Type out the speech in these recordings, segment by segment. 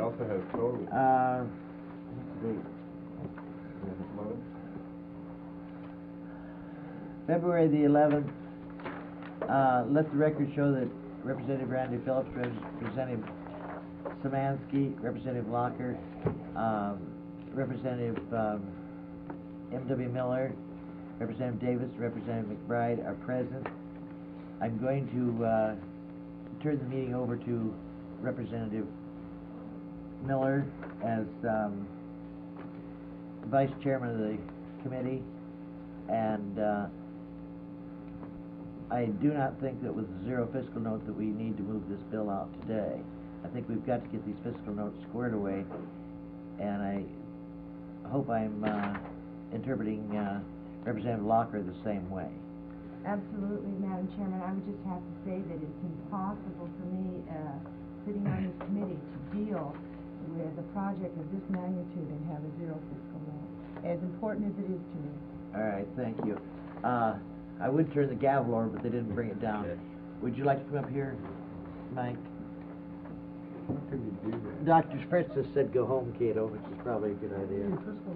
also has total. What's the date? 11? February the 11th. Let the record show that Representative Randy Phillips, Representative Szymanski, Representative Locker, Representative M.W. Miller, Representative Davis, Representative McBride are present. I'm going to turn the meeting over to Representative Miller as Vice Chairman of the committee, and I do not think that with the zero fiscal note that we need to move this bill out today. I think we've got to get these fiscal notes squared away, and I hope I'm interpreting Representative Locker the same way. Absolutely, Madam Chairman. I would just have to say that it's impossible for me, sitting on this committee, to deal with a project of this magnitude and have a zero fiscal note, as important as it is to me. All right, thank you. I would turn the gavel over, but they didn't bring it down. Would you like to come up here, Mike? How can you do that? Dr. Francis said go home, Cato, which is probably a good idea.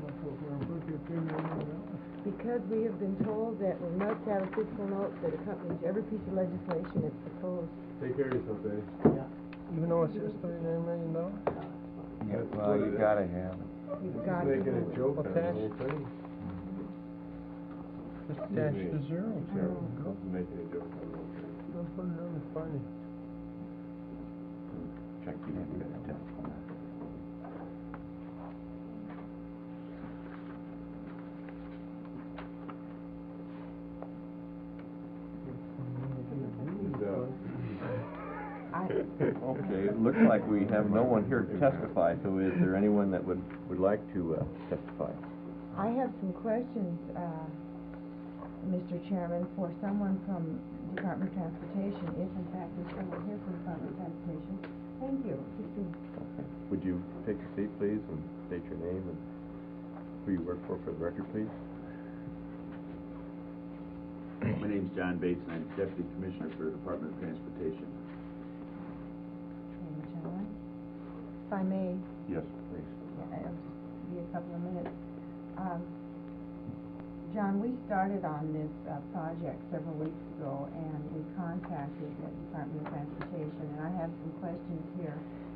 Because we have been told that we must have a fiscal note that accompanies every piece of legislation that's proposed. Take care of yourself, Dave. Yeah. Even though it's just $39 million? Yeah, well, you gotta have it. You've He's got to making a do it. joke on the Okay. whole thing. Just dash the zero. He's making a joke on the whole thing. Don't put it on the funny. Check you have to get a test on that. Okay, it looks like we have no one here to testify, so is there anyone that would like to testify? I have some questions, Mr. Chairman, for someone from Department of Transportation, if in fact there's someone here from Department of Transportation. Thank you. Okay. Would you take a seat, please, and state your name and who you work for the record, please? My name's John Bates, and I'm Deputy Commissioner for the Department of Transportation. Okay, gentlemen. If I may, Yes, please. it'll just be a couple of minutes. John, we started on this project several weeks ago, and we contacted the Department of Transportation, and I have some questions here.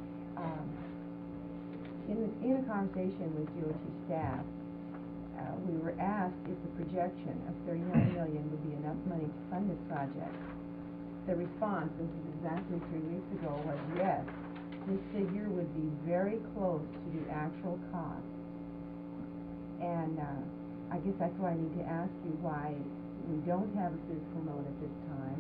In a conversation with DOT staff, we were asked if the projection of $39 million would be enough money to fund this project. The response, this is exactly 3 weeks ago, was yes. This figure would be very close to the actual cost. And I guess that's why I need to ask you why we don't have a fiscal note at this time.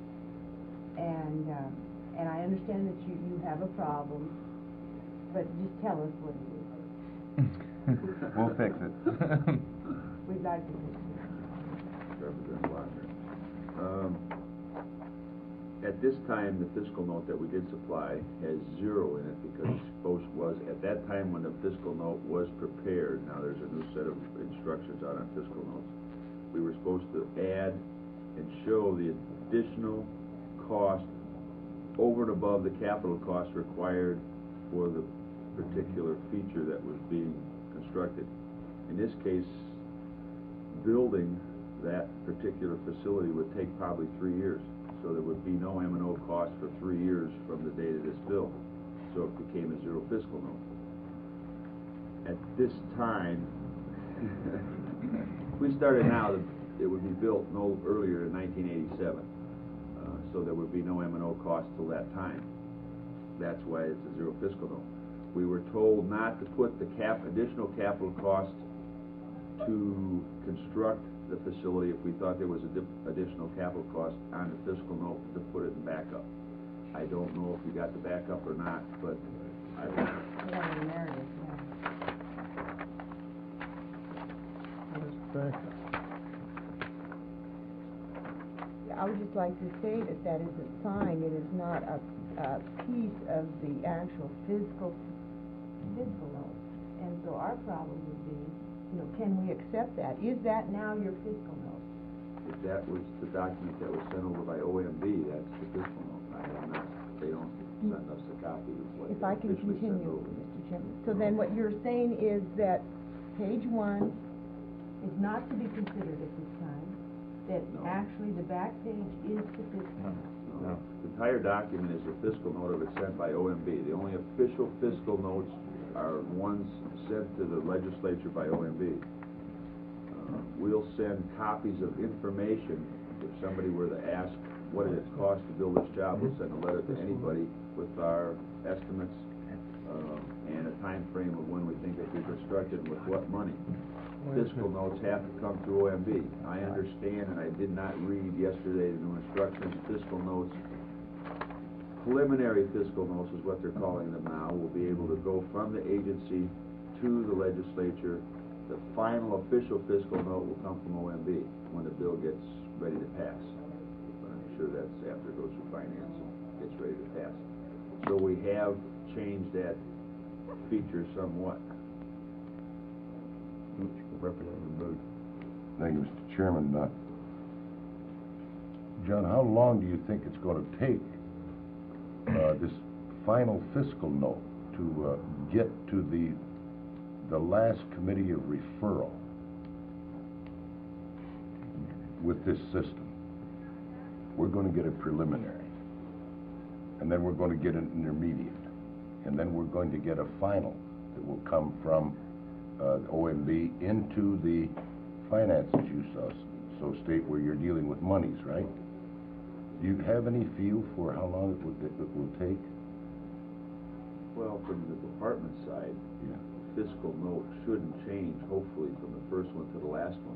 And I understand that you have a problem, but just tell us what it is. We'll fix it. We'd like to fix it. Representative Lochner. At this time, the fiscal note that we did supply has zero in it because at that time when the fiscal note was prepared, now there's a new set of instructions out on fiscal notes, we were supposed to add and show the additional cost over and above the capital cost required for the particular feature that was being constructed. In this case, building that particular facility would take probably 3 years. So there would be no M&O cost for 3 years from the date of this bill. So it became a zero fiscal note. At this time, if we started now, it would be built no earlier than 1987. So there would be no M&O cost till that time. That's why it's a zero fiscal note. We were told not to put the additional capital cost to construct the facility if we thought there was additional capital cost on the fiscal note, to put it in backup. I don't know if we got the backup or not, but I don't know. I would just like to say that that isn't signed. It is not a piece of the actual fiscal note. And so our problem would be, can we accept that? Is that now your fiscal note? If that was the document that was sent over by OMB, that's the fiscal note. I have not. They don't send us a copy of what If they I can officially sent continue, over. Mr. Chairman. So then what you're saying is that page 1 is not to be considered at this time, that No. actually the back page is the fiscal. No. The entire document is a fiscal note of it sent by OMB. The only official fiscal notes are ones sent to the legislature by OMB. We'll send copies of information. If somebody were to ask what did it cost to build this job, we'll send a letter to anybody with our estimates and a time frame of when we think it will be constructed and with what money. Fiscal notes have to come through OMB. I understand, and I did not read yesterday the new instructions, fiscal notes, preliminary fiscal notes is what they're calling them now, will be able to go from the agency to the legislature. The final official fiscal note will come from OMB when the bill gets ready to pass. But I'm sure that's after it goes through finance and gets ready to pass. So we have changed that feature somewhat. Representative Booth. Thank you, Mr. Chairman. John, how long do you think it's going to take this final fiscal note to get to the last committee of referral with this system? We're going to get a preliminary, and then we're going to get an intermediate, and then we're going to get a final that will come from OMB into the finances you so state where you're dealing with monies, right? Do you have any feel for how long it will take? Well, from the department side, Yeah. fiscal note shouldn't change, hopefully, from the first one to the last one.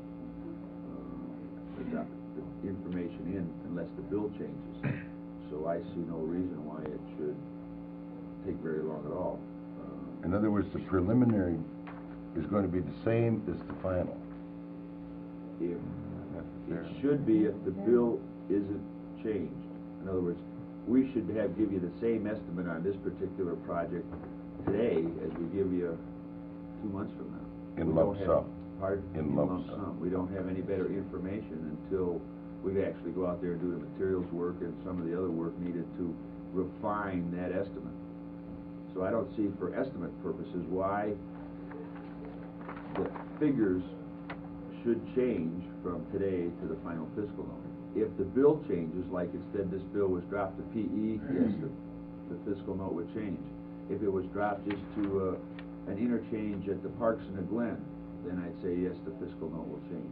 The information in, unless the bill changes. So I see no reason why it should take very long at all. In other words, the preliminary is going to be the same as the final. If it should be if the bill isn't changed. In other words, we should give you the same estimate on this particular project today as we give you 2 months from now. In We lump don't have- sum. Pardon? In lump sum. We don't have any better information until we actually go out there and do the materials work and some of the other work needed to refine that estimate. So I don't see, for estimate purposes, why the figures should change from today to the final fiscal note. If the bill changes, like instead this bill was dropped to PE, yes, the fiscal note would change. If it was dropped just to an interchange at the Parks and the Glen, then I'd say yes, the fiscal note will change.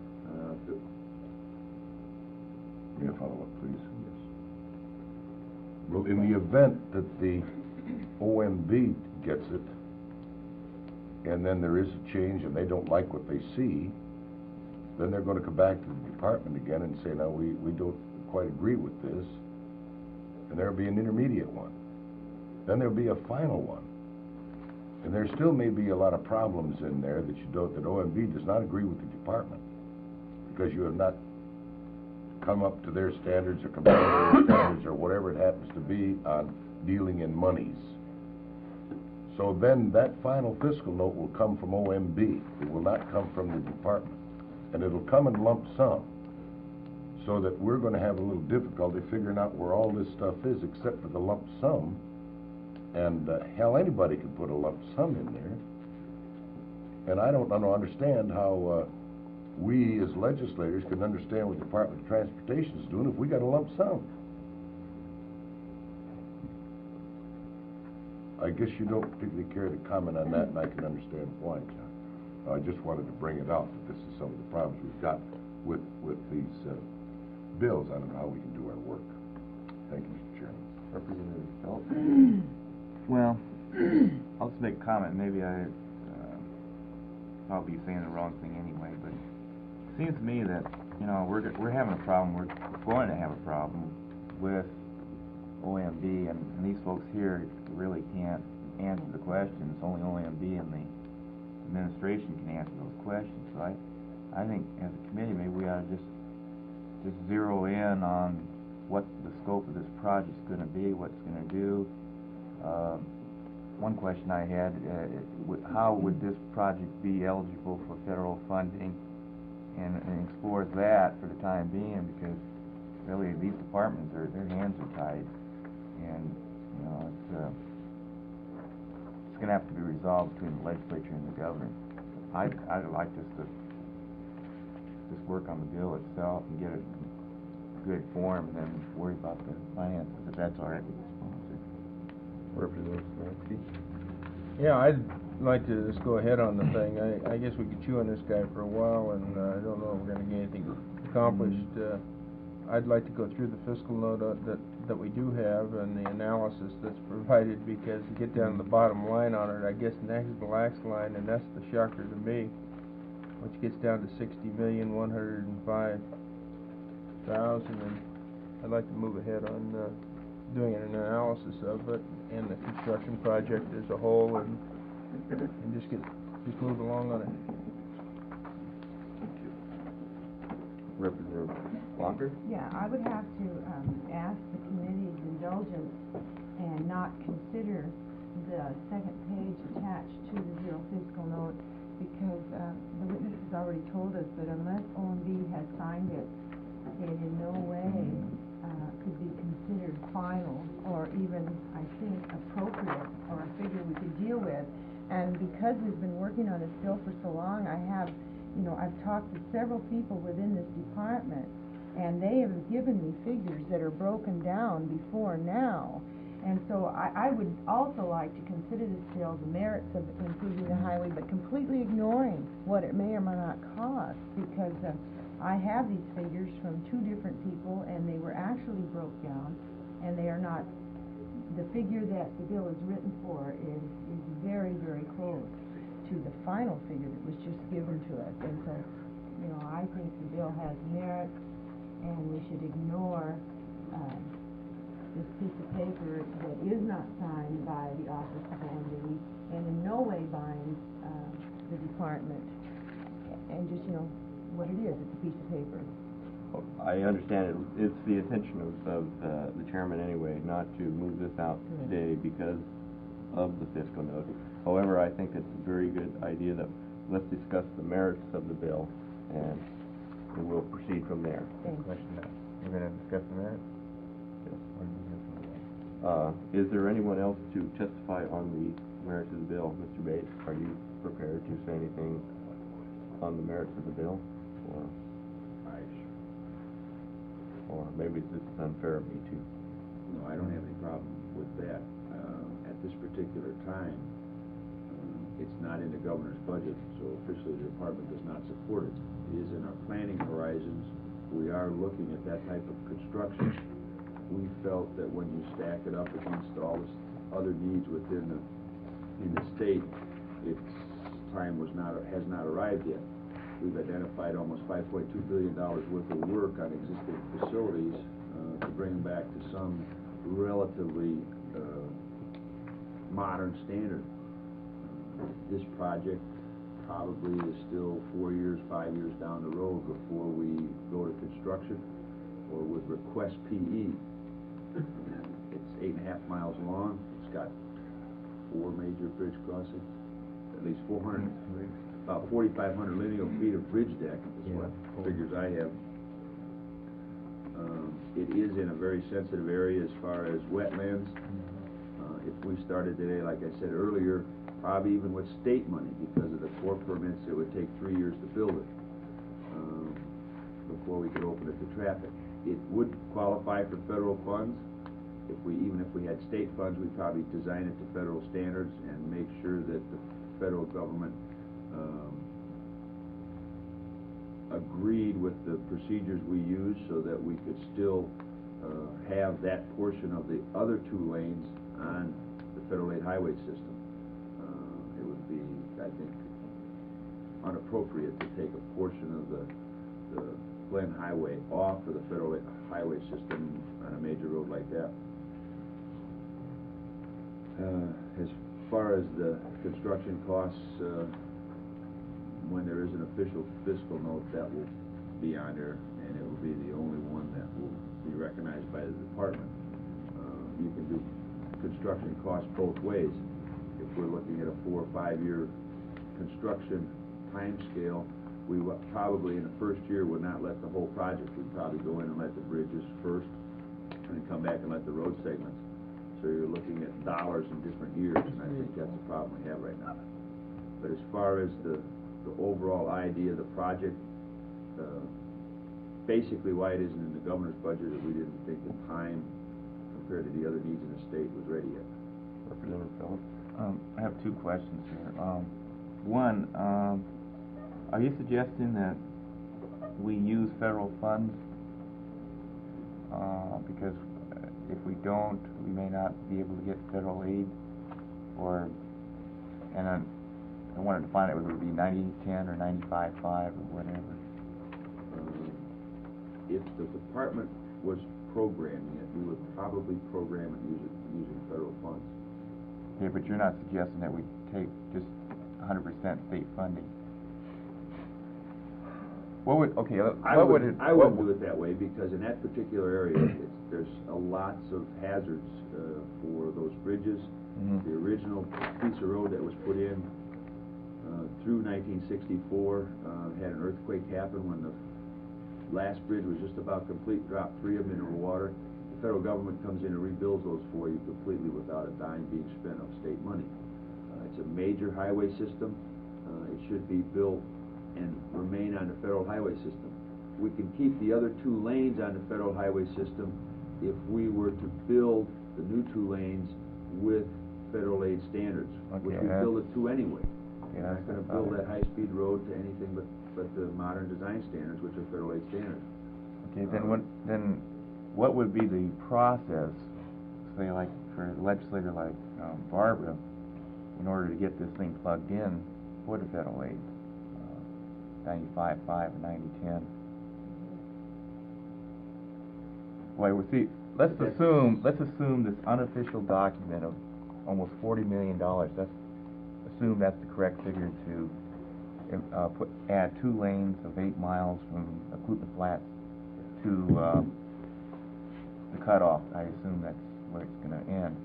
May I follow up, please? Yes. Well, in the event that the OMB gets it, and then there is a change and they don't like what they see, then they're going to come back to the department again and say, no, we don't quite agree with this, and there'll be an intermediate one. Then there'll be a final one. And there still may be a lot of problems in there that that OMB does not agree with the department, because you have not come up to their standards or come down to their standards or whatever it happens to be on dealing in monies. So then that final fiscal note will come from OMB. It will not come from the department. And it'll come in lump sum, so that we're going to have a little difficulty figuring out where all this stuff is except for the lump sum. And hell, anybody can put a lump sum in there. And I don't understand how we as legislators can understand what the Department of Transportation is doing if we got a lump sum. I guess you don't particularly care to comment on that, and I can understand why, John. I just wanted to bring it out that this is some of the problems we've got with these bills. I don't know how we can do our work. Thank you, Mr. Chairman. Representative Phelps. Well, I'll just make a comment. Maybe I probably saying the wrong thing anyway, but it seems to me that, you know, we're having a problem. We're going to have a problem with OMB, and these folks here really can't answer the questions. Only OMB and the administration can answer those questions. So I think as a committee, maybe we ought to just zero in on what the scope of this project's going to be, what it's going to do. One question I had, how would this project be eligible for federal funding, and explore that for the time being, because really these departments, their hands are tied, and You know, it's gonna have to be resolved between the legislature and the governor. I'd like us to just work on the bill itself and get it in good form, and then worry about the finances, if that's all right with the sponsor. Representative Smansky? Yeah, I'd like to just go ahead on the thing. I guess we could chew on this guy for a while, and I don't know if we're gonna get anything accomplished. I'd like to go through the fiscal note that we do have and the analysis that's provided, because to get down to the bottom line on it, I guess the next black line, and that's the shocker to me, which gets down to $60,105,000, and I'd like to move ahead on doing an analysis of it and the construction project as a whole, and just move along on it. Representative Walker? Yeah, I would have to ask the committee's indulgence and not consider the second page attached to the zero fiscal note, because the witness has already told us that unless OMB has signed it, it in no way could be considered final or even, I think, appropriate or a figure we could deal with. And because we've been working on this bill for so long, I've talked to several people within this department, and they have given me figures that are broken down before now. And so I would also like to consider this bill the merits of improving the highway, but completely ignoring what it may or may not cost, because I have these figures from two different people, and they were actually broke down, and they are not, the figure that the bill is written for is very, very close to the final figure that was just given to us. And so, I think the bill has merit, and we should ignore this piece of paper that is not signed by the Office of OMB and in no way binds the department, and just, what it is, it's a piece of paper. I understand it. It's the intention of the chairman anyway, not to move this out today because of the fiscal note. However, I think it's a very good idea that let's discuss the merits of the bill, and we'll proceed from there. Question now. We're gonna discuss the merits? Yes. Or do you have something else? Is there anyone else to testify on the merits of the bill? Mr. Bates, are you prepared to say anything on the merits of the bill? Or maybe this is unfair of me too. No, I don't have any problem with that. At this particular time, it's not in the governor's budget, so officially the department does not support it. It is in our planning horizons. We are looking at that type of construction. We felt that when you stack it up against all the other needs within the state, its time has not arrived yet. We've identified almost $5.2 billion worth of work on existing facilities to bring back to some relatively modern standard. This project probably is still 4 years, 5 years down the road before we go to construction or would request PE. It's 8.5 miles long. It's got 4 major bridge crossings, at least 400. About 4,500 linear feet of bridge deck is what figures I have. It is in a very sensitive area as far as wetlands. If we started today, like I said earlier, probably even with state money, because of the Corps permits, it would take 3 years to build it before we could open it to traffic. It would qualify for federal funds. Even if we had state funds, we'd probably design it to federal standards and make sure that the federal government agreed with the procedures we use so that we could still have that portion of the other 2 lanes on the federal aid highway system. It would be, I think, unappropriate to take a portion of the Glen Highway off of the federal highway system on a major road like that. As far as the construction costs, when there is an official fiscal note, that will be on there, and it will be the only one that will be recognized by the department. You can do construction costs both ways. If we're looking at a 4 or 5 year construction time scale, we probably in the first year would not let the whole project. We'd probably go in and let the bridges first, and then come back and let the road segments. So or you're looking at dollars in different years, and I think that's the problem we have right now. But as far as the overall idea of the project, basically why it isn't in the governor's budget is we didn't think the time compared to the other needs in the state was ready yet. Representative Phillips? I have two questions here. One, are you suggesting that we use federal funds? Because if we don't, we may not be able to get federal aid, and I wanted to find out whether it would be 90-10 or 95-5 or whatever. If the department was programming it, we would probably program it using federal funds. Okay, but you're not suggesting that we take just 100% state funding? What would, okay, I what would would it... I would do it that way, because in that particular area, there's lots of hazards for those bridges. Mhm. The original piece of road that was put in through 1964 had an earthquake happen when the last bridge was just about complete, dropped 3 of them into the water. The federal government comes in and rebuilds those for you completely without a dime being spent of state money. It's a major highway system. It should be built and remain on the federal highway system. We can keep the other 2 lanes on the federal highway system if we were to build the new 2 lanes with federal aid standards, which we Okay, build it to anyway. Okay, We're not going to build that high-speed road to anything but the modern design standards, which are federal aid standards. Okay, then what would be the process, say like for a legislator like Barbara, in order to get this thing plugged in for the federal aid? 95-5 or 90-10? Well, see, let's assume this unofficial document of almost $40 million. Assume that's the correct figure to add 2 lanes of 8 miles from Clutha Flats to the cutoff. I assume that's where it's going to end.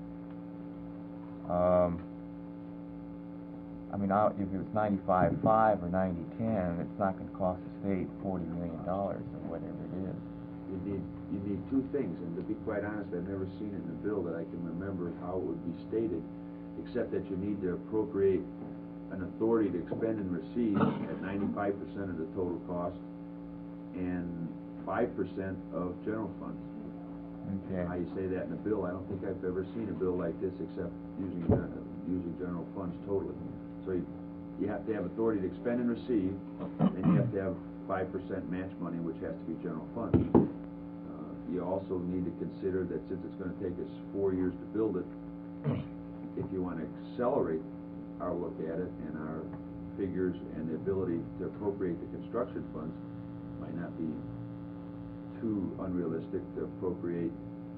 I mean, if it was 95-5 or 90-10, it's not going to cost the state $40 million or whatever it is. You need 2 things, and to be quite honest, I've never seen it in a bill that I can remember how it would be stated, except that you need to appropriate an authority to expend and receive at 95% of the total cost and 5% of general funds. Okay. How you say that in a bill, I don't think I've ever seen a bill like this except using general funds totally. So you have to have authority to expend and receive, and you have to have 5% match money, which has to be general funds. You also need to consider that since it's going to take us 4 years to build it, if you want to accelerate our look at it and our figures and the ability to appropriate the construction funds, might not be too unrealistic to appropriate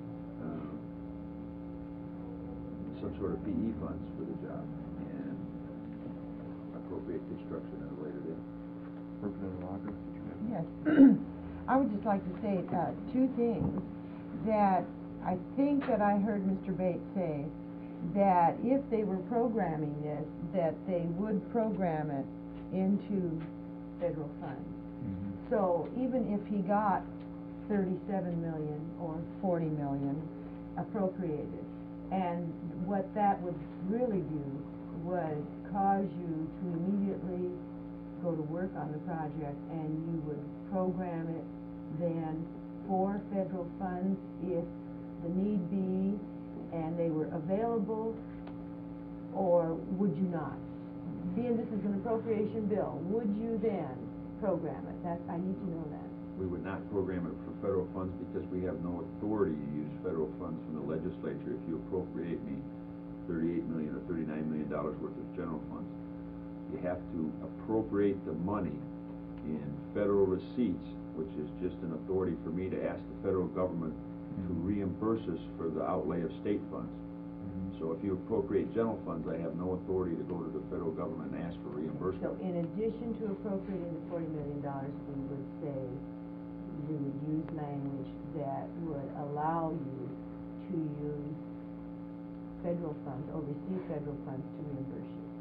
some sort of PE funds for the job and appropriate construction at a later date. Representative Walker? Yes. I would just like to say 2 things. That I think that I heard Mr. Bates say that if they were programming this, that they would program it into federal funds. Mm-hmm. So even if he got 37 million or 40 million appropriated, and what that would really do was cause you to immediately go to work on the project, and you would program it then for federal funds if the need be and they were available, or would you not? Being this is an appropriation bill, would you then program it? I need to know that. We would not program it for federal funds because we have no authority to use federal funds from the legislature. If you appropriate me $38 million or $39 million worth of general funds, you have to appropriate the money in federal receipts, which is just an authority for me to ask the federal government to reimburse us for the outlay of state funds. So if you appropriate general funds, I have no authority to go to the federal government and ask for reimbursement. So in addition to appropriating the $40 million, we would say you would use language that would allow you to use federal funds or receive federal funds to reimburse you.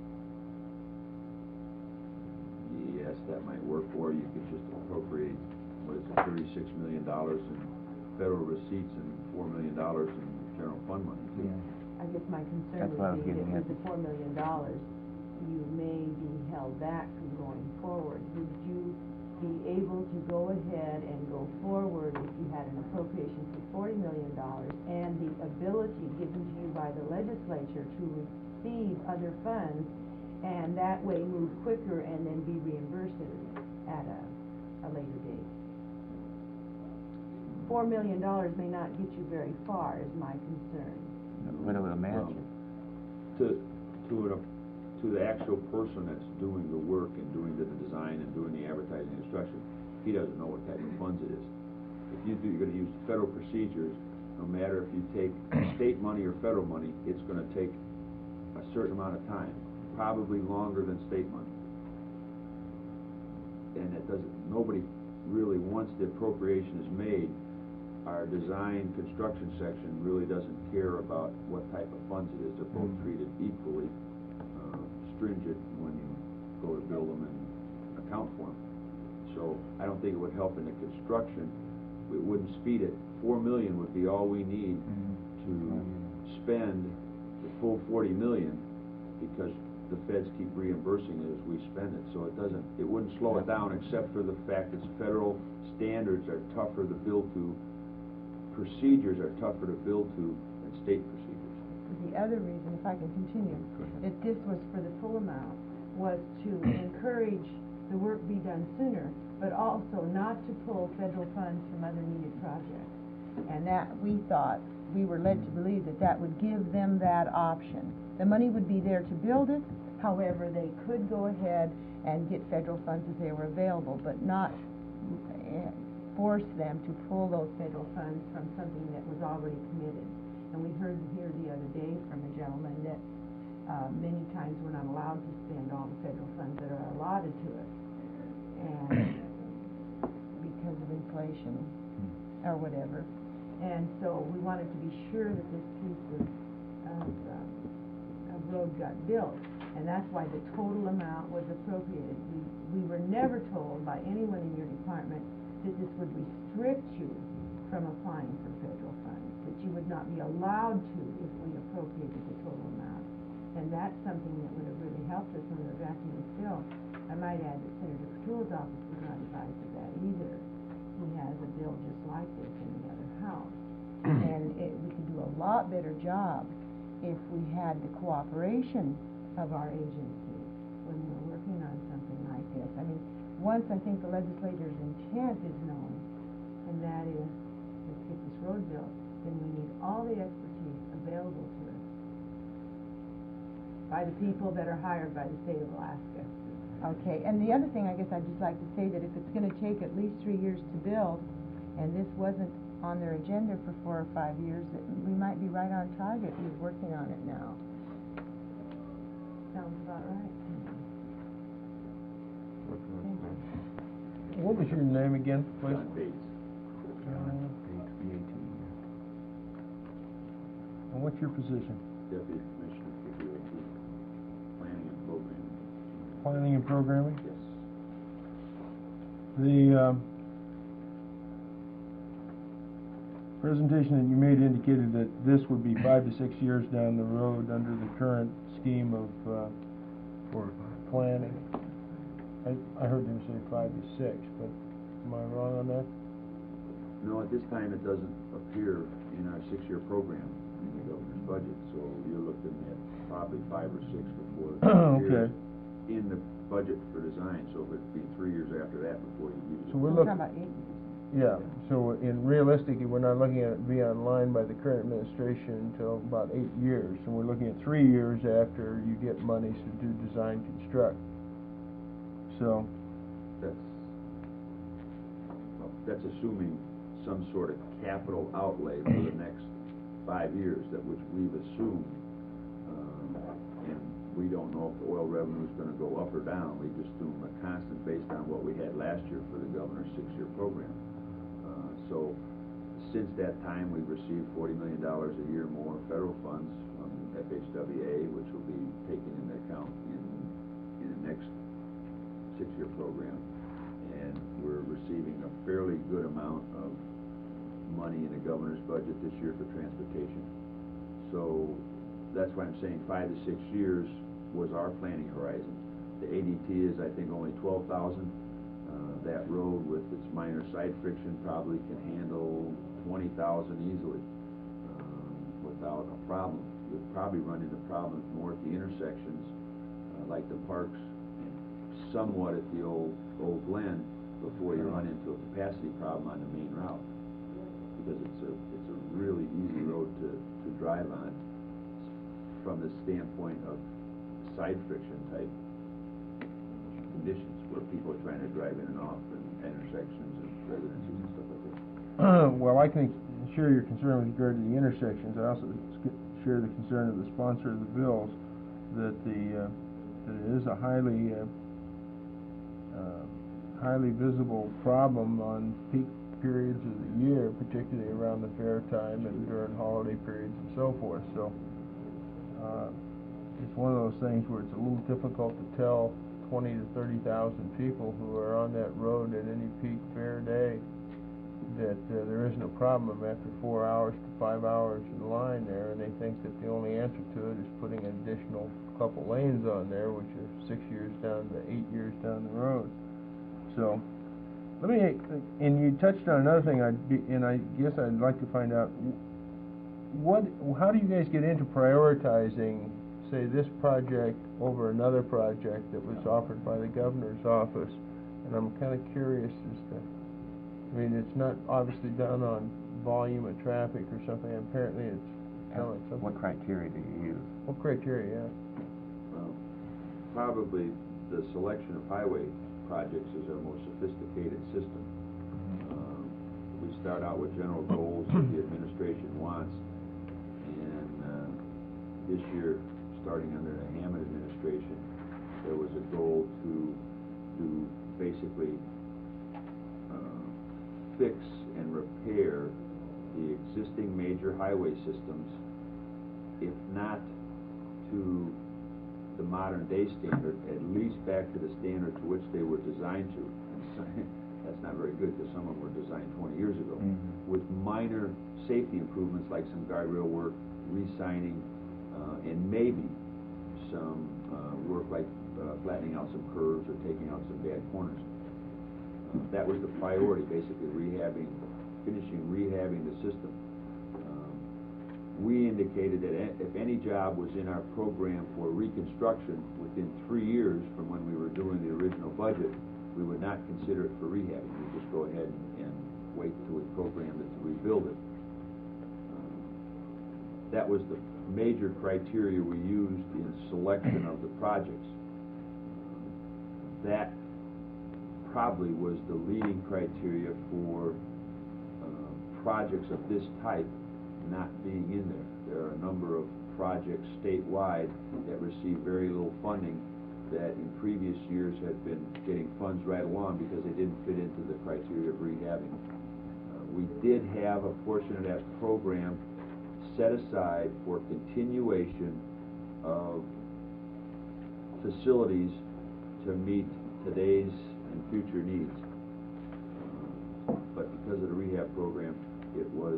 Yes, that might work, or you could just appropriate, what is it, $36 million in federal receipts and $4 million in general fund money. Yeah. I guess my concern That's what I was would be that getting with at. the $4 million, you may be held back from going forward. Would you be able to go ahead and go forward if you had an appropriation for $40 million and the ability given to you by the legislature to receive other funds, and that way move quicker and then be reimbursed at a later date? $4 million may not get you very far, is my concern. But I would imagine. To the actual person that's doing the work and doing the design and doing the advertising and instruction, he doesn't know what type of funds it is. If you're gonna use federal procedures, no matter if you take state money or federal money, it's gonna take a certain amount of time, probably longer than state money. And nobody really, once the appropriation is made, our design construction section really doesn't care about what type of funds it is. They're both treated equally stringent when you go to build them and account for them. So I don't think it would help in the construction. It wouldn't speed it. $4 million would be all we need to spend the full $40 million, because the feds keep reimbursing it as we spend it. So it wouldn't slow it down, except for the fact that federal standards are tougher to build to, procedures are tougher to build to than state procedures. The other reason, if I can continue, that this was for the full amount, was to encourage the work be done sooner, but also not to pull federal funds from other needed projects. And that, we thought, we were led to believe that that would give them that option. The money would be there to build it, however, they could go ahead and get federal funds if they were available, but not force them to pull those federal funds from something that was already committed. And we heard here the other day from a gentleman that many times we're not allowed to spend all the federal funds that are allotted to us, and because of inflation or whatever. And so we wanted to be sure that this piece of road got built, and that's why the total amount was appropriated. We were never told by anyone in your department that this would restrict you from applying for federal funds, that you would not be allowed to if we appropriated the total amount. And that's something that would have really helped us when we were drafting this bill. I might add that Senator Catull's office was not advised of that either. He has a bill just like this in the other house. And we could do a lot better job if we had the cooperation of our agency when we're working on something like this. I mean, once I think the legislator's intent is known, and that is, let's get this road built, then we need all the expertise available to us by the people that are hired by the state of Alaska. Okay, and the other thing I guess I'd just like to say that if it's going to take at least 3 years to build, and this wasn't on their agenda for 4 or 5 years, that we might be right on target with working on it now. Sounds about right. Thank you. What was your name again, please? John Bates. And what's your position? Deputy Commissioner for DOT, Planning and Programming. Planning and programming? Yes. The presentation that you made indicated that this would be 5 to 6 years down the road under the current scheme of for planning. I heard them say 5 to 6, but am I wrong on that? No, at this time it doesn't appear in our 6-year program in the governor's budget, so you're looking at probably 5 or 6 before it appears in the budget for design, so it'd be 3 years after that before you use it. So we're We're looking, talking about 8 years. yeah, so realistically, we're not looking at it being online by the current administration until about 8 years, and we're looking at 3 years after you get monies to do design construct. So, That's assuming some sort of capital outlay for the next 5 years, that which we've assumed, and we don't know if the oil revenue is going to go up or down. We just assume a constant based on what we had last year for the governor's 6-year program. So since that time, we've received $40 million a year more federal funds from FHWA, which will be taken into account in the next 6-year program. And we're receiving a fairly good amount of money in the governor's budget this year for transportation. So that's why I'm saying 5 to 6 years was our planning horizon. The ADT is, I think, only 12,000. That road with its minor side friction probably can handle 20,000 easily without a problem. You'll probably run into problems more at the intersections, like the Parks, and somewhat at the old Glen, before you run into a capacity problem on the main route, because it's a really easy road to drive on from the standpoint of side friction type conditions, where people are trying to drive in and off and intersections and residencies and stuff like that. Well, I can share your concern with regard to the intersections. I also share the concern of the sponsor of the bills that that it is a highly visible problem on peak periods of the year, particularly around the fair time and during holiday periods and so forth. So it's one of those things where it's a little difficult to tell 20 to 30,000 people who are on that road at any peak fair day that there isn't a problem after 4 hours to 5 hours in line there, and they think that the only answer to it is putting an additional couple lanes on there, which are 6 years down to 8 years down the road. So let me, and you touched on another thing, and I guess I'd like to find out how do you guys get into prioritizing, say, this project over another project that was offered by the governor's office? And I'm kind of curious as to, I mean, it's not obviously done on volume of traffic or something. Apparently it's kind of like something. What criteria do you use? What criteria, yeah? Well, probably the selection of highway projects is our most sophisticated system. We start out with general goals that the administration wants, and this year, starting under the Hammond administration, there was a goal to basically fix and repair the existing major highway systems, if not to the modern day standard, at least back to the standard to which they were designed to. And that's not very good, because some of them were designed 20 years ago, with minor safety improvements like some guardrail work, re-signing, and maybe some work like flattening out some curves or taking out some bad corners. That was the priority, basically finishing rehabbing the system. We indicated that if any job was in our program for reconstruction within 3 years from when we were doing the original budget, we would not consider it for rehabbing. We'd just go ahead and wait until we programmed it to rebuild it. That was the major criteria we used in selection of the projects. That probably was the leading criteria for projects of this type not being in there. There are a number of projects statewide that receive very little funding that in previous years had been getting funds right along because they didn't fit into the criteria of rehabbing. We did have a portion of that program set aside for continuation of facilities to meet today's and future needs. But because of the rehab program, it was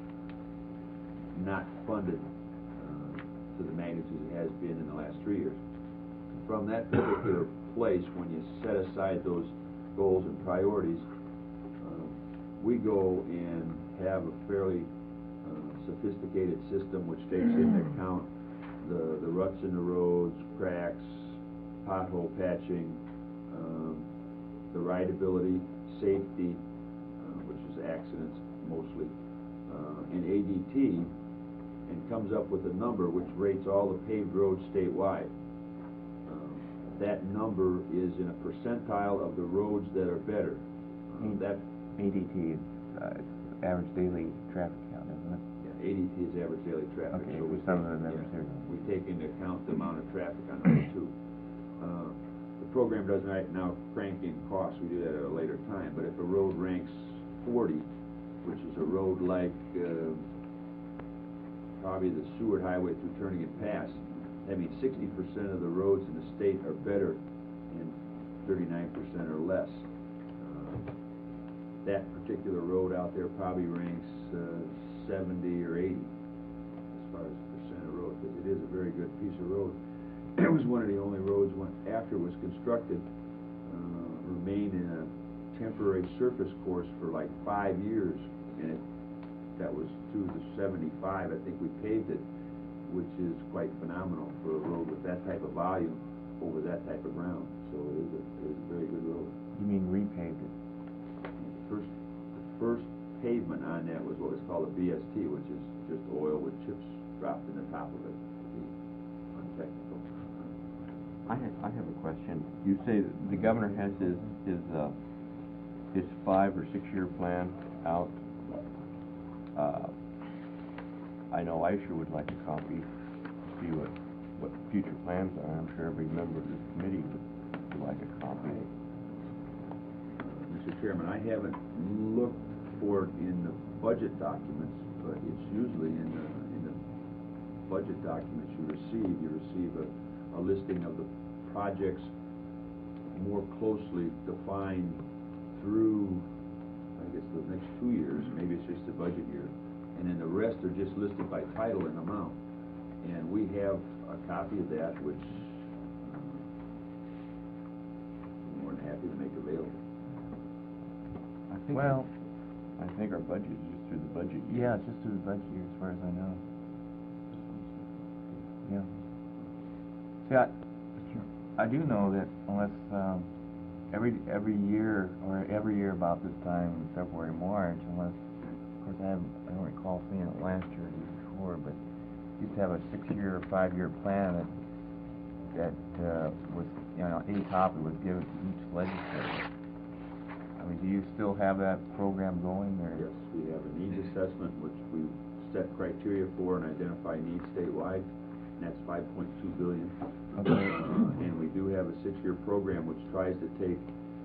not funded to the magnitude it has been in the last 3 years. From that particular place, when you set aside those goals and priorities, we go and have a fairly sophisticated system which takes into account the ruts in the roads, cracks, pothole patching, the rideability, safety, which is accidents mostly, in ADT, and comes up with a number which rates all the paved roads statewide. That number is in a percentile of the roads that are better. That ADT is average daily traffic count, isn't it? Yeah, ADT is average daily traffic. Okay, so we some take, of the numbers here. we take into account the amount of traffic on Route 2. The program doesn't right now crank in costs. We do that at a later time. But if a road ranks 40, which is a road like probably the Seward Highway through Turning and Pass, that means 60% of the roads in the state are better and 39% are less. That particular road out there probably ranks 70 or 80 as far as it is a very good piece of road. It was one of the only roads after it was constructed, remained in a temporary surface course for like 5 years, and that was through the 75. I think we paved it, which is quite phenomenal for a road with that type of volume over that type of ground. So it is a very good road. You mean repaved it? The first pavement on that was what was called a BST, which is just oil with chips dropped in the top of it. To be untechnical. I have a question. You say that the governor has his 5 or 6 year plan out. I know I sure would like a copy to see what future plans are. I'm sure every member of this committee would like a copy. Mr. Chairman, I haven't looked for it in the budget documents, but it's usually in the budget documents you receive. You receive a listing of the projects more closely defined through, I guess, the next 2 years. Maybe it's just the budget year. And then the rest are just listed by title and amount. And we have a copy of that, which we're more than happy to make available. I think our budget is just through the budget year. Yeah, it's just through the budget year, as far as I know. Yeah. See, I do know that unless every year or every year about this time, February, March, unless, of course, I don't recall seeing it last year or the year before, but used to have a 6-year or 5-year plan that was, a copy was given to each legislator. I mean, do you still have that program going, or? Yes, we have a needs assessment, which we set criteria for and identify needs statewide, and that's $5.2 billion. Okay. And we do have a 6-year program which tries to take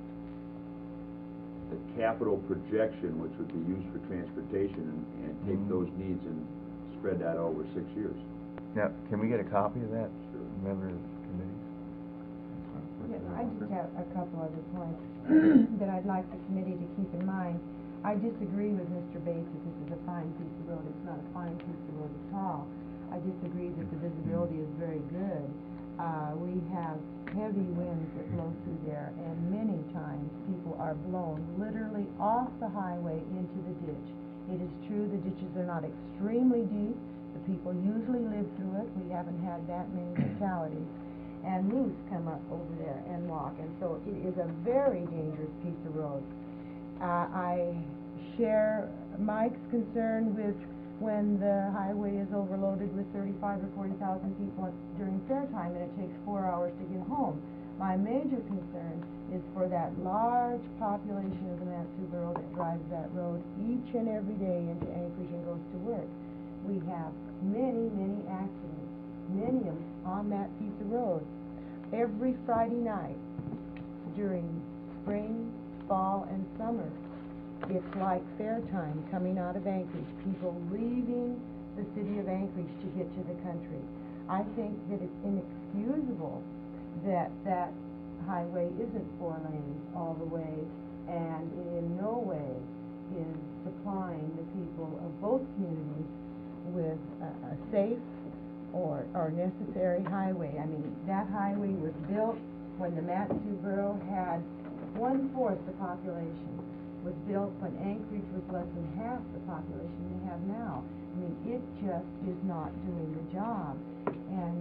the capital projection, which would be used for transportation, and take those needs and spread that over 6 years. Now, can we get a copy of that, Sure. members of the committee? Yeah, I just have a couple other points that I'd like the committee to keep in mind. I disagree with Mr. Bates that this is a fine piece of road. It's not a fine piece of road at all. I disagree that the visibility is very good. We have heavy winds that blow through there, and many times people are blown literally off the highway into the ditch. It is true the ditches are not extremely deep. The people usually live through it. We haven't had that many fatalities. And moose come up over there and walk, and so it is a very dangerous piece of road. I share Mike's concern with when the highway is overloaded with 35 or 40,000 people during fair time, and it takes 4 hours to get home. My major concern is for that large population of the Mat-Su-Buro that drives that road each and every day into Anchorage and goes to work. We have many, many accidents, many of them on that piece of road. Every Friday night during spring, fall, and summer, it's like fair time coming out of Anchorage, people leaving the city of Anchorage to get to the country. I think that it's inexcusable that that highway isn't 4 lanes all the way, and it in no way is supplying the people of both communities with a safe or necessary highway. I mean, that highway was built when the Mat-Su-Buro had 1/4 the population. Was built when Anchorage was less than half the population they have now. I mean, it just is not doing the job. And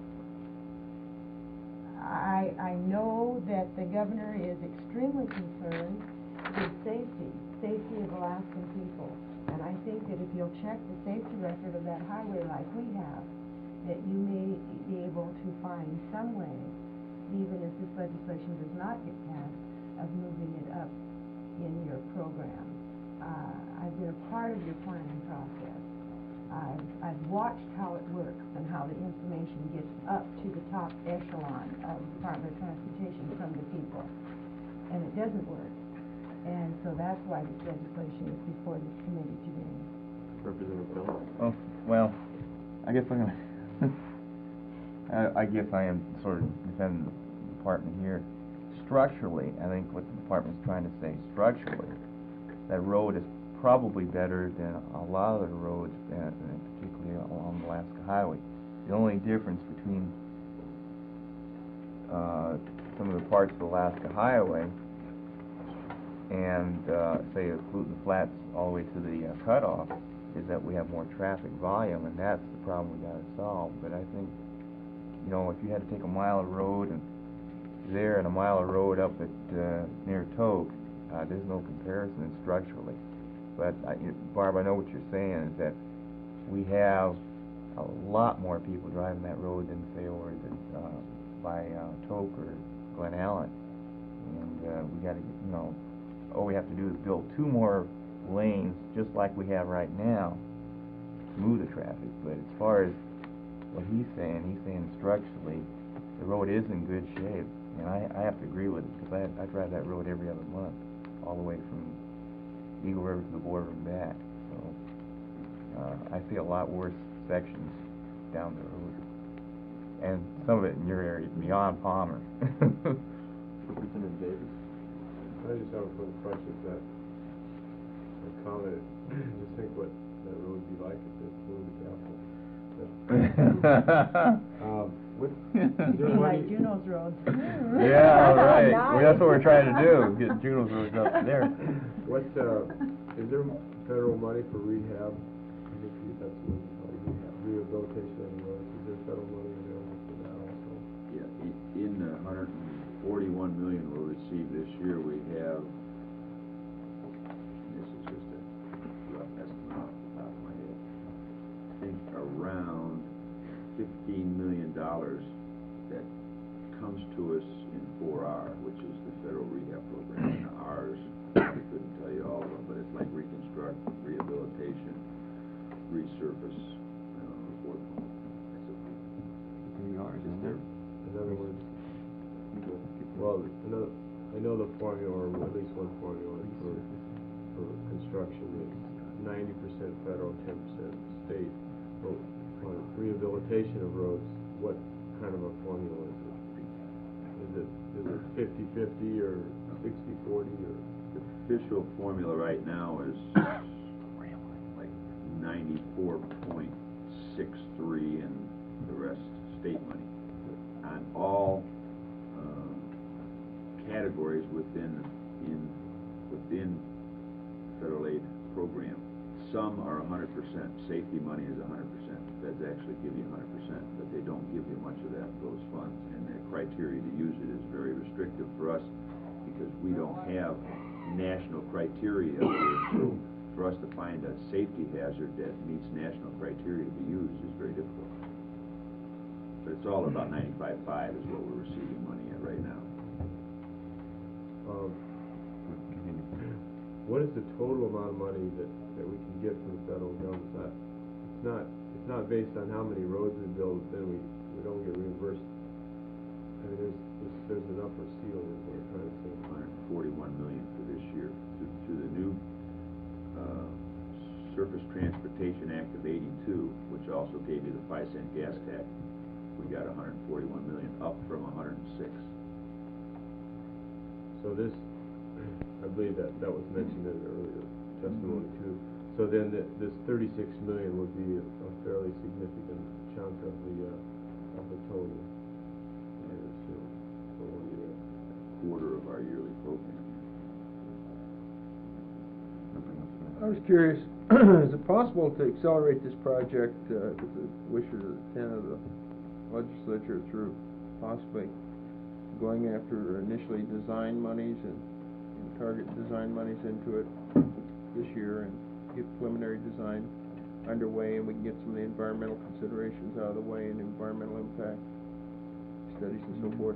I know that the governor is extremely concerned with safety of Alaskan people. And I think that if you'll check the safety record of that highway like we have, that you may be able to find some way, even if this legislation does not get passed, of moving it up in your program. I've been a part of your planning process. I've watched how it works and how the information gets up to the top echelon of the Department of Transportation from the people. And it doesn't work. And so that's why this legislation is before this committee today. Representative Bill? Oh, well, I guess I'm gonna I guess I am sort of defending the department here. Structurally, I think what the department is trying to say, structurally, that road is probably better than a lot of the roads, particularly along the Alaska Highway. the only difference between some of the parts of Alaska Highway and say Cluton Flats all the way to the cutoff is that we have more traffic volume, and that's the problem we got to solve. But I think, you know, if you had to take a mile of road and there and a mile of road up at near Toke, there's no comparison structurally. But Barb, I know what you're saying is that we have a lot more people driving that road than say over by Toke or Glen Allen, and we got to, you know, all we have to do is build 2 more lanes just like we have right now to move the traffic. But as far as what he's saying structurally the road is in good shape, and I have to agree with it because I drive that road every other month all the way from Eagle River to the border and back. So I see a lot worse sections down the road, and some of it in your area beyond Palmer. Representative Davis? I just have a quick question to that. A comment, just think what that road would be like if it flew to Capitol. Is there Like money, Juneau's Road. Yeah, right. Well, Nice. that's what we're trying to do, get Juneau's roads up there. what, is there federal money for rehab? I think that's what you call it, rehabilitation of the roads. Is there federal money available for that also? Yeah, in the 141 million we'll receive this year, we have, this is just a rough estimate off the top of my head, I think around $15 million that comes to us in 4R, which is the federal rehab program. Now, ours, I couldn't tell you all of them, but it's like reconstruct, rehabilitation, resurface, I don't know, what, that's a, 3Rs, isn't there? In other words, well, I know the formula, or at least one formula for construction is 90% federal, 10% state. But on rehabilitation of roads, what kind of a formula is it? Is it 50-50 or 60-40 or? the official formula right now is like 94.63 and the rest state money on all categories within federal aid program. Some are 100%. Safety money is 100%. Feds actually give you 100%, but they don't give you much of those funds. And the criteria to use it is very restrictive for us because we don't have national criteria. So for us to find a safety hazard that meets national criteria to be used is very difficult. But it's all about 95.5 is what we're receiving money at right now. What is the total amount of money that we can get from the federal government? It's not based on how many roads we build, then we don't get reimbursed. I mean, there's an upper ceiling is what I'm trying to say. 141 million for this year to the new Surface Transportation Act of '82, which also gave you the 5-cent gas tax. We got 141 million, up from 106. So this, I believe that was mentioned in the earlier testimony too. So then this 36 million would be a fairly significant chunk of the total, I assume, for 1 year. A quarter of our yearly program. I was curious, is it possible to accelerate this project with the wishes of the 10 of the legislature through possibly going after initially design monies and target design monies into it this year and get preliminary design underway, and we can get some of the environmental considerations out of the way and environmental impact studies and so forth?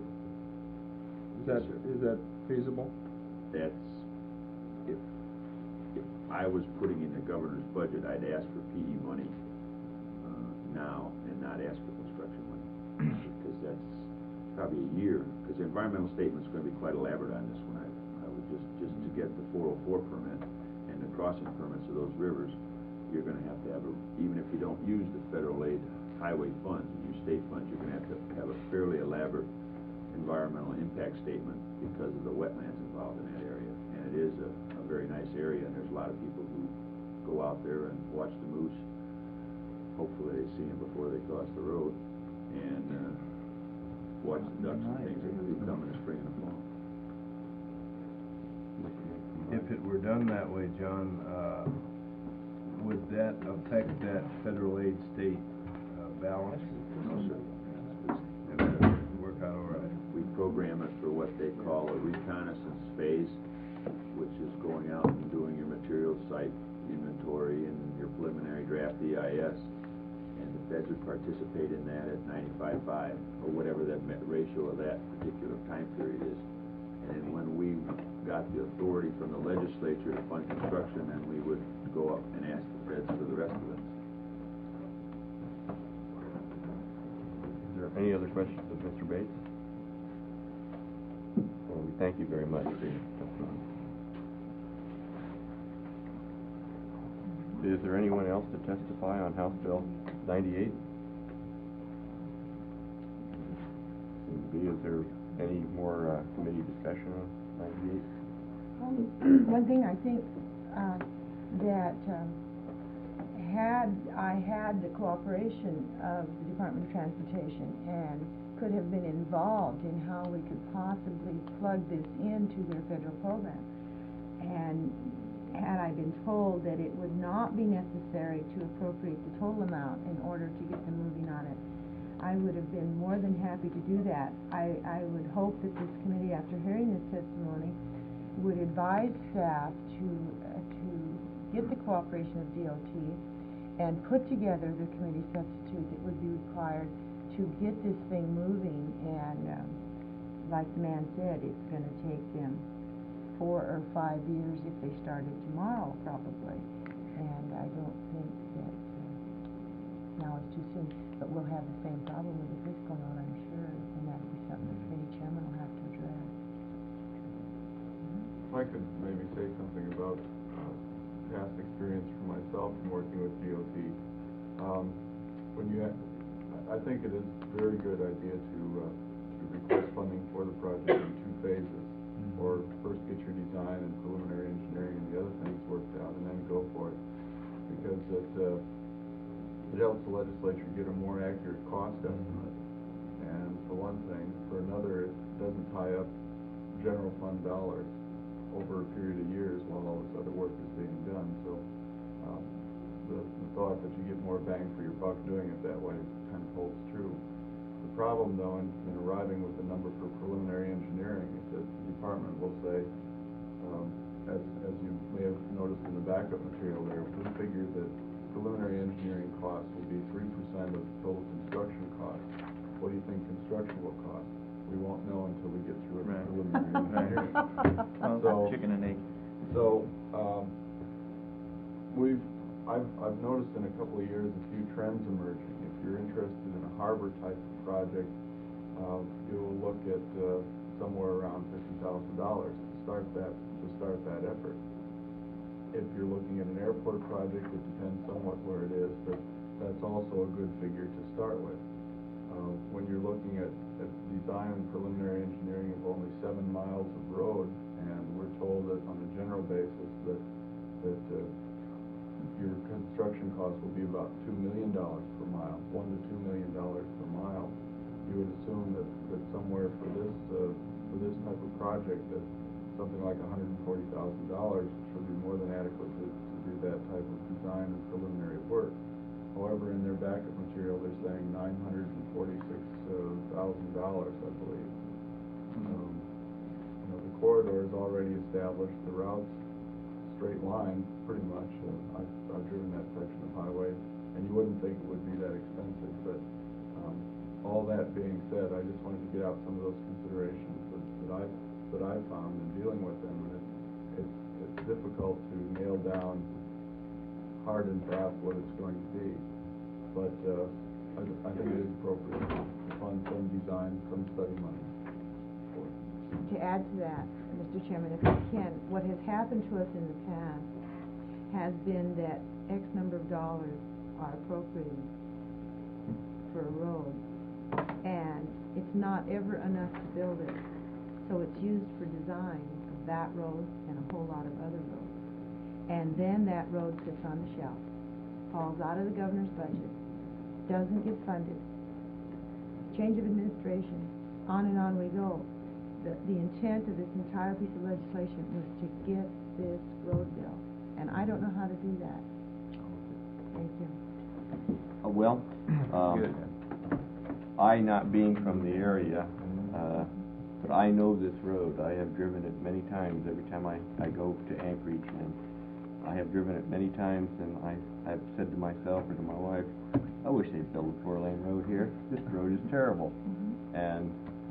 Is that feasible? That's, if I was putting in the governor's budget, I'd ask for PE money now and not ask for construction money. Because that's probably a year, because the environmental statement's going to be quite elaborate on this one. I would just to get the 404 permit and the crossing permits of those rivers, you're going to have even if you don't use the federal aid highway funds, you use state funds, you're going to have a fairly elaborate environmental impact statement because of the wetlands involved in that area. And it is a very nice area, and there's a lot of people who go out there and watch the moose hopefully they see them before they cross the road, and, watch the ducks and things that do come in the spring and the fall. If it were done that way, John, would that affect that federal aid state balance? No, sir. It would work out all right. We program it for what they call a reconnaissance phase, which is going out and doing your material site inventory and your preliminary draft EIS, and the feds would participate in that at 95.5, or whatever that ratio of that particular time period is. And then when we got the authority from the legislature to fund construction, then we would go up and ask the feds for the rest of it. Is there any other questions of Mr. Bates? Well, we thank you very much for your testimony. Is there anyone else to testify on House Bill 98? Is there any more committee discussion on 98? One thing I think, that, had I had the cooperation of the Department of Transportation and could have been involved in how we could possibly plug this into their federal program, and had I been told that it would not be necessary to appropriate the total amount in order to get them moving on it, I would have been more than happy to do that. I would hope that this committee, after hearing this testimony, would advise staff to get the cooperation of DOT and put together the committee substitute that would be required to get this thing moving. And like the man said, it's going to take them 4 or 5 years if they started tomorrow, probably. And I don't think that now is too soon. But we'll have the same problem with the fiscal note, I'm sure, and that'll be something the committee chairman will have to address. If I could maybe say something about past experience for myself from working with DOT. I think it is a very good idea to request funding for the project in 2 phases. Or first get your design and preliminary engineering and the other things worked out, and then go for it. Because it helps the legislature get a more accurate cost estimate, and for one thing. For another, it doesn't tie up general fund dollars over a period of years while all this other work is being done. So the thought that you get more bang for your buck doing it that way kind of holds true. The problem, though, in arriving with a number for preliminary engineering is that the department will say, as you may have noticed in the backup material there, we figure that preliminary engineering costs will be 3% of total construction costs. What do you think construction will cost? We won't know until we get through a preliminary engineering. Well, chicken and egg. So, I've noticed in a couple of years a few trends emerging. If you're interested in a harbor type of project, you will look at somewhere around $50,000 to start that effort. If you're looking at an airport project, it depends somewhat where it is, but that's also a good figure to start with. When you're looking at design and preliminary engineering of only 7 miles of road, and we're told that on a general basis that your construction cost will be about $2 million per mile, $1 to $2 million per mile, you would assume that somewhere for this type of project, that something like $140,000 should be more than adequate to do that type of design and preliminary work. However, in their backup material, they're saying $946,000, I believe. The corridor is already established. The route's straight line, pretty much. I've driven that section of highway, and you wouldn't think it would be that expensive. But all that being said, I just wanted to get out some of those considerations that I've found in dealing with them. And it's difficult to nail down hard and fast what it's going to be, but I think it is appropriate to fund some design, some study money. To add to that, Mr. Chairman, if I can, what has happened to us in the past has been that X number of dollars are appropriated for a road, and it's not ever enough to build it, so it's used for design of that road and a whole lot of other roads. And then that road sits on the shelf, falls out of the governor's budget, doesn't get funded, change of administration, on and on we go. The intent of this entire piece of legislation was to get this road built, and I don't know how to do that. Thank you. Well, Good. I not being from the area, but I know this road. I have driven it many times every time I go to Anchorage, and I have driven it many times, and I've said to myself or to my wife, I wish they'd build a 4-lane road here. This road is terrible. And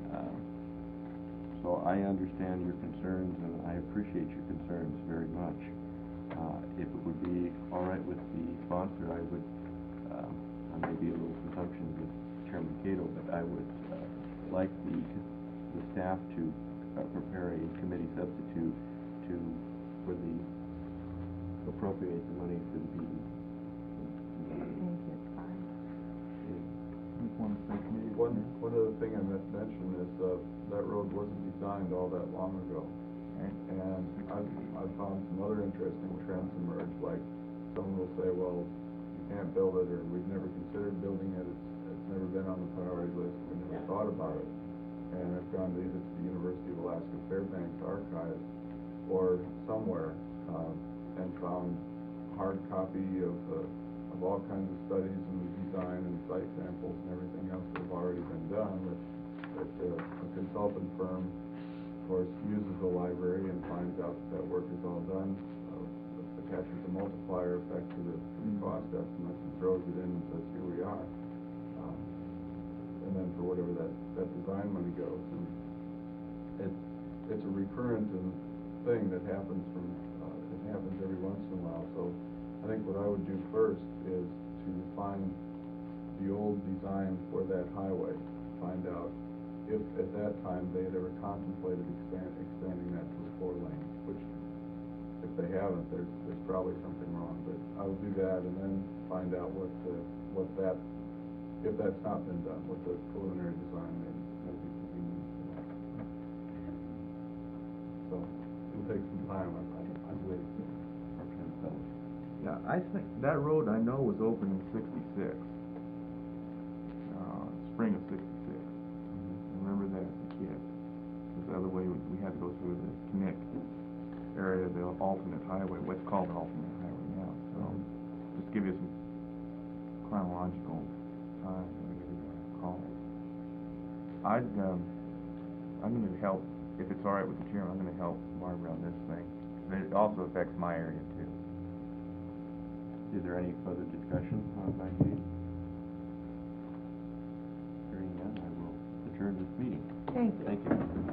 so I understand your concerns, and I appreciate your concerns very much. If it would be all right with the sponsor, I would, I may be a little presumptuous with Chairman Cato, but I would like the staff to prepare a committee substitute for the appropriate the money for the PD. Thank you. One other thing I mentioned is, that road wasn't designed all that long ago. And I've found some other interesting trends emerge, like someone will say, well, you can't build it, or we've never considered building it, it's never been on the priority list, we never thought about it. And I've gone to either the University of Alaska Fairbanks archives or somewhere, and found hard copy of all kinds of studies and design and site samples and everything else that have already been done, that a consultant firm, of course, uses the library and finds out that work is all done, attaches a multiplier effect to the cost estimates and throws it in and says, here we are. And then for whatever that design money goes. And it's a recurrent thing that happens it happens every once in a while. So I think what I would do first is to find the old design for that highway, find out if at that time they had ever contemplated expanding that to a 4-lane, which if they haven't, there's probably something wrong. But I will do that and then find out if that's not been done, what the preliminary design may be convenient for that. So it'll take some time. I've waited for Representative Fellows. Yeah, I think that road I know was open in '66, spring of '66. I remember that as a kid. Because the other way we had to go through the Connect area, the alternate highway, what's called the alternate highway now. So just give you some chronological time that we call it. I'm going to help, if it's all right with the chairman, I'm going to help Barbara on this thing. It also affects my area too. Is there any further discussion on 19? Hearing none, I will adjourn this meeting. Thank you. Thank you.